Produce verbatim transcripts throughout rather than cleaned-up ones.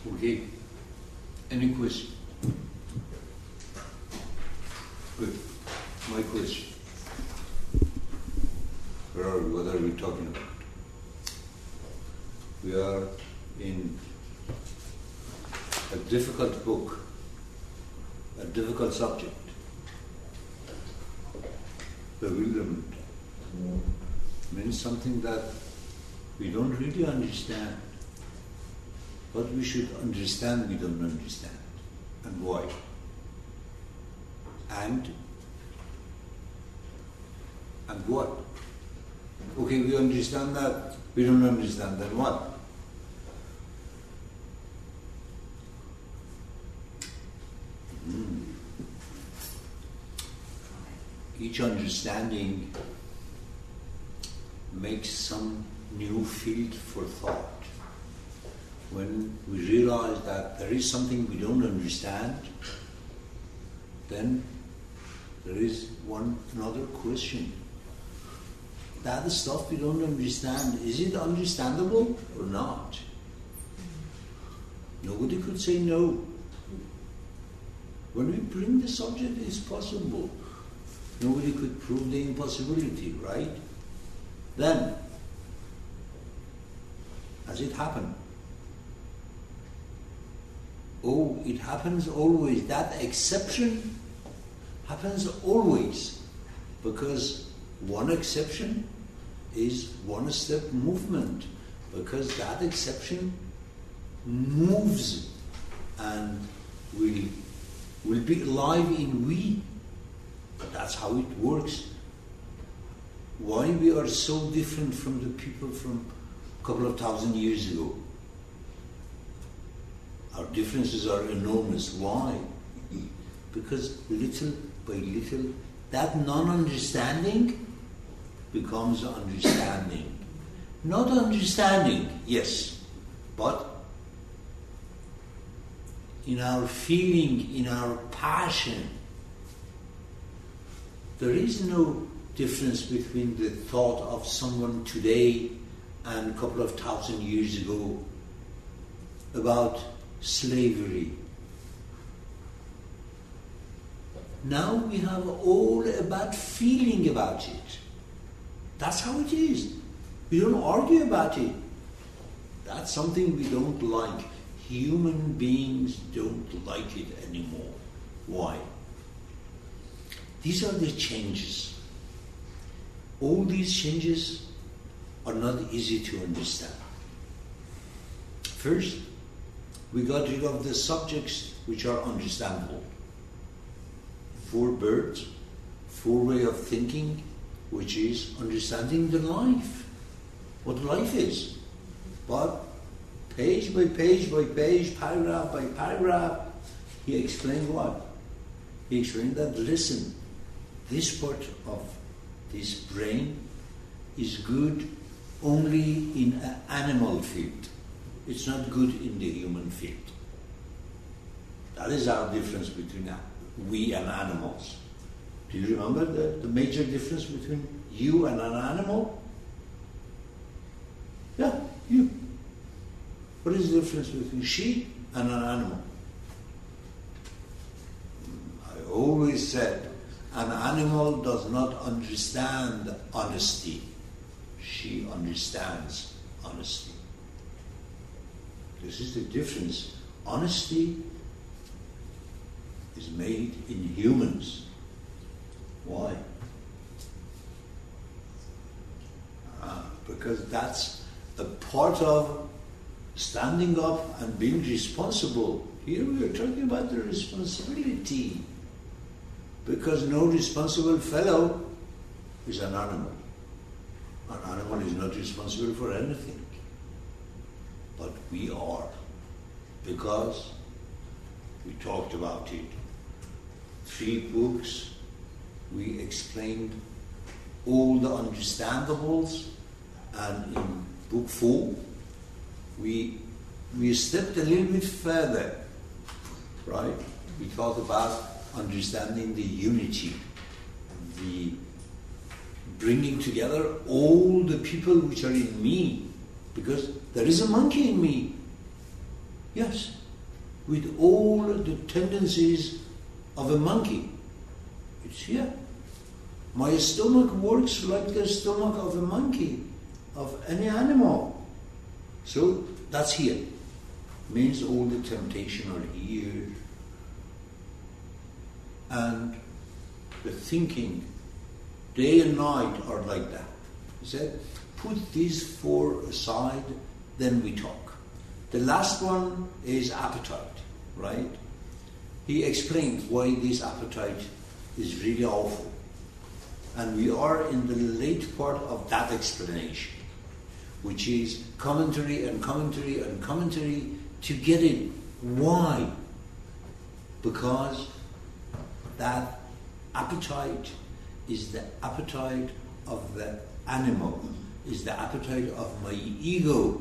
Okay. Any question? Good. My question. Where are we? What are we talking about? We are in a difficult book, a difficult subject. Bewilderment means something that we don't really understand. What we should understand, we don't understand. And why? And and what? Okay, we understand that, we don't understand, then what? Mm. Each understanding makes some new field for thought. When we realize that there is something we don't understand, then there is one another question. That stuff we don't understand, is it understandable or not? Nobody could say no. When we bring the subject, it's possible. Nobody could prove the impossibility, right? Then, has it happened? Oh, it happens always. That exception happens always, because one exception is one step movement, because that exception moves and will will be alive in we. That's how it works. Why we are so different from the people from a couple of thousand years ago? Our differences are enormous. Why? Because little by little, that non-understanding becomes understanding. Not understanding, yes, but in our feeling, in our passion, there is no difference between the thought of someone today and a couple of thousand years ago about slavery. Now we have all a bad feeling about it. That's how it is. We don't argue about it. That's something we don't like. Human beings don't like it anymore. Why? These are the changes. All these changes are not easy to understand. First, we got rid of the subjects which are understandable. Four birds, four way of thinking, which is understanding the life, what life is. But page by page by page, paragraph by paragraph, he explained what? He explained that, listen, this part of this brain is good only in an animal field. It's not good in the human field. That is our difference between we and animals. Do you remember the, the major difference between you and an animal? Yeah, you. What is the difference between sheep and an animal? I always said, an animal does not understand honesty. She understands honesty. This is the difference. Honesty is made in humans. Why? Ah, because that's a part of standing up and being responsible. Here we are talking about the responsibility. Because no responsible fellow is an animal. An animal is not responsible for anything. But we are. Because we talked about it. Three books, we explained all the understandables, and in book four, we we stepped a little bit further, right? We thought about understanding the unity, the bringing together all the people which are in me, because there is a monkey in me. Yes, with all the tendencies of a monkey. It's here. My stomach works like the stomach of a monkey, of any animal. So that's here. Means all the temptation are here. And the thinking, day and night, are like that. He said, put these four aside, then we talk. The last one is appetite, right? He explained why this appetite is really awful. And we are in the late part of that explanation, which is commentary and commentary and commentary to get it. Why? Because that appetite is the appetite of the animal, is the appetite of my ego.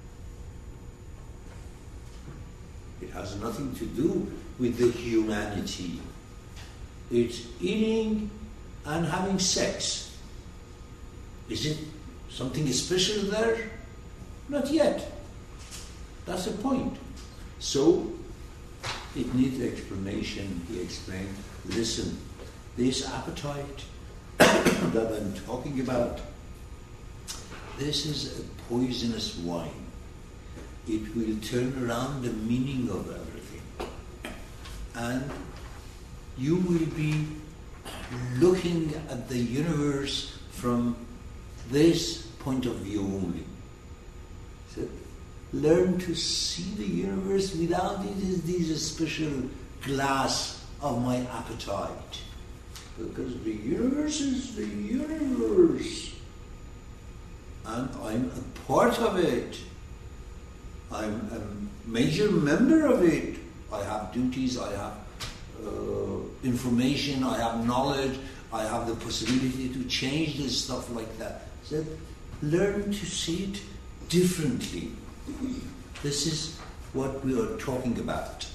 It has nothing to do with the humanity. It's eating and having sex. Is it something special there? Not yet. That's the point. So, it needs explanation. He explained, listen, this appetite that I'm talking about, this is a poisonous wine. It will turn around the meaning of everything. And you will be looking at the universe from this point of view only. So learn to see the universe without it, this special glass of my appetite. Because the universe is the universe. And I'm a part of it. I'm a major member of it. I have duties, I have uh, information, I have knowledge, I have the possibility to change this stuff like that. So learn to see it differently. This is what we are talking about.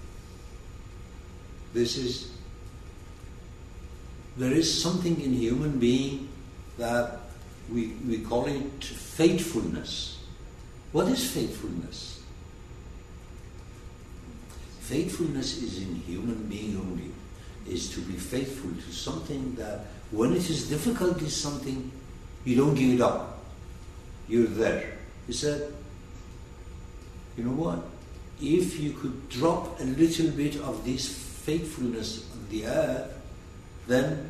This is, there is something in human being that we, we call it faithfulness. What is faithfulness? Faithfulness is in human being only, is to be faithful to something that when it is difficult, is something, you don't give it up. You're there. He said, you know what? If you could drop a little bit of this faithfulness on the earth, then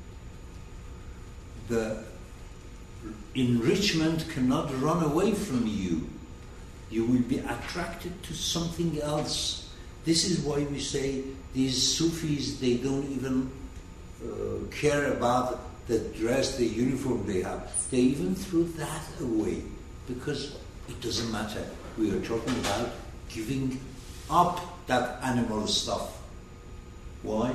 the enrichment cannot run away from you. You will be attracted to something else. This is why we say these Sufis, they don't even uh, care about the dress, the uniform they have. They even threw that away because it doesn't matter. We are talking about giving up that animal stuff. Why?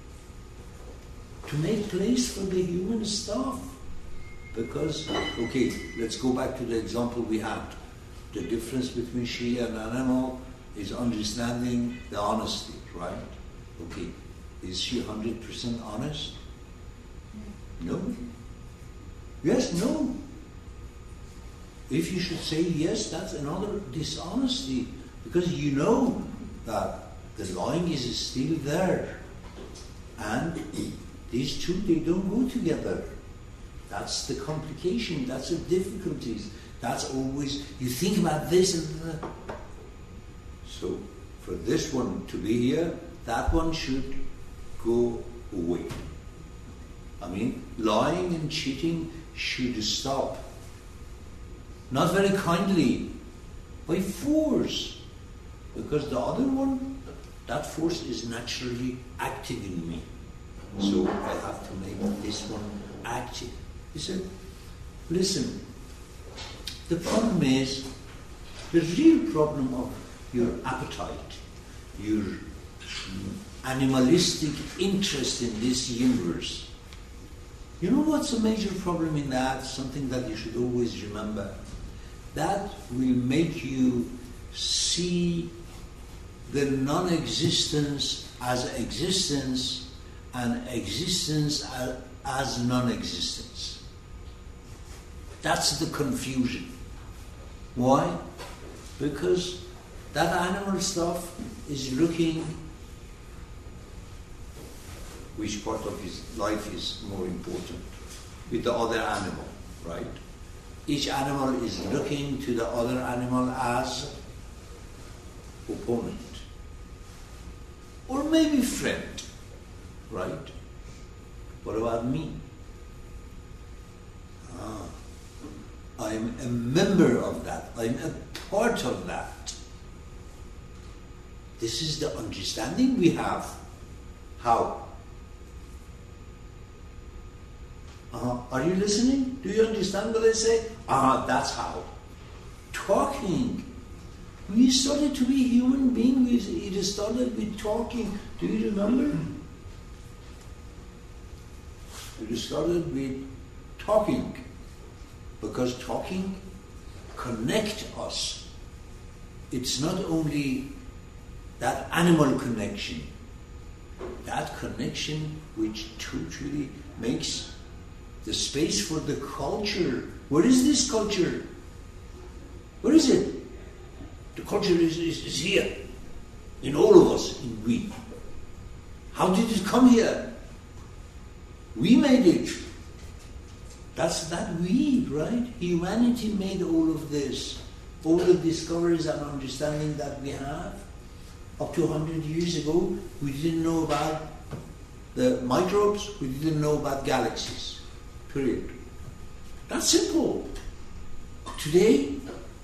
To make place for the human stuff. Because, okay, let's go back to the example we had. The difference between she and animal is understanding the honesty, right? Okay, is she one hundred percent honest? No. Yes, no. If you should say yes, that's another dishonesty. Because you know that the lying is still there. And these two, they don't go together. That's the complication, that's the difficulties. That's always, you think about this and that. So, for this one to be here, that one should go away. I mean, lying and cheating should stop. Not very kindly, by force. Because the other one, that force is naturally active in me. So I have to make this one active. He said, listen, the problem is, the real problem of your appetite, your animalistic interest in this universe, you know what's a major problem in that? Something that you should always remember. That will make you see the non-existence as existence and existence as, as non-existence. That's the confusion. Why? Because That animal stuff is looking which part of his life is more important with the other animal, right? Each animal is looking to the other animal as opponent. Or maybe friend, right? What about me? Ah, I'm a member of that. I'm a part of that. This is the understanding we have. How? Uh-huh. Are you listening? Do you understand what I say? Ah, uh-huh, that's how. Talking. We started to be human beings. It started with talking. Do you remember? It started with talking. Because talking connects us. It's not only that animal connection. That connection which totally makes the space for the culture. Where is this culture? Where is it? The culture is, is, is here. In all of us, in we. How did it come here? We made it. That's that we, right? Humanity made all of this. All the discoveries and understanding that we have. Up to one hundred years ago, we didn't know about the microbes, we didn't know about galaxies. Period. That's simple. Today,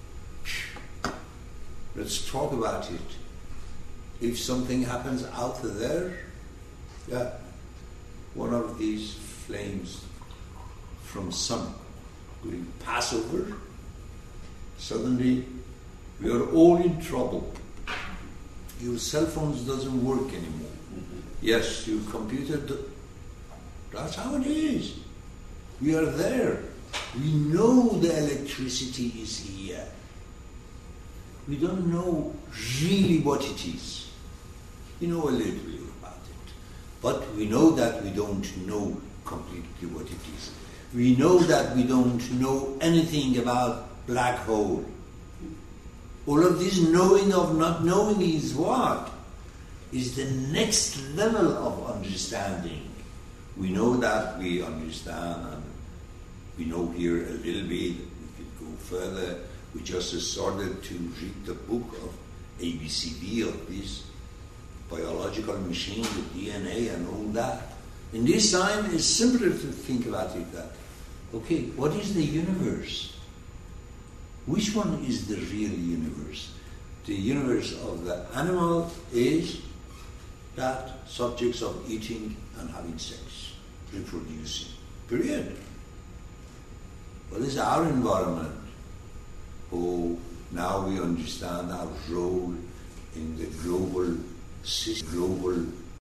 let's talk about it. If something happens out there, yeah, one of these flames from sun will pass over, suddenly we are all in trouble. Your cell phones doesn't work anymore. Yes, your computer, do- that's how it is. We are there. We know the electricity is here. We don't know really what it is. We know a little bit about it. But we know that we don't know completely what it is. We know that we don't know anything about black hole. All of this knowing of not knowing is what? Is the next level of understanding. We know that we understand and we know here a little bit, we could go further. We just started to read the book of A B C D of this biological machine with D N A and all that. In this time, it's simpler to think about it that, okay, what is the universe? Which one is the real universe? The universe of the animal is that subjects of eating and having sex, reproducing, period. What is our environment? Oh, now we understand our role in the global system, global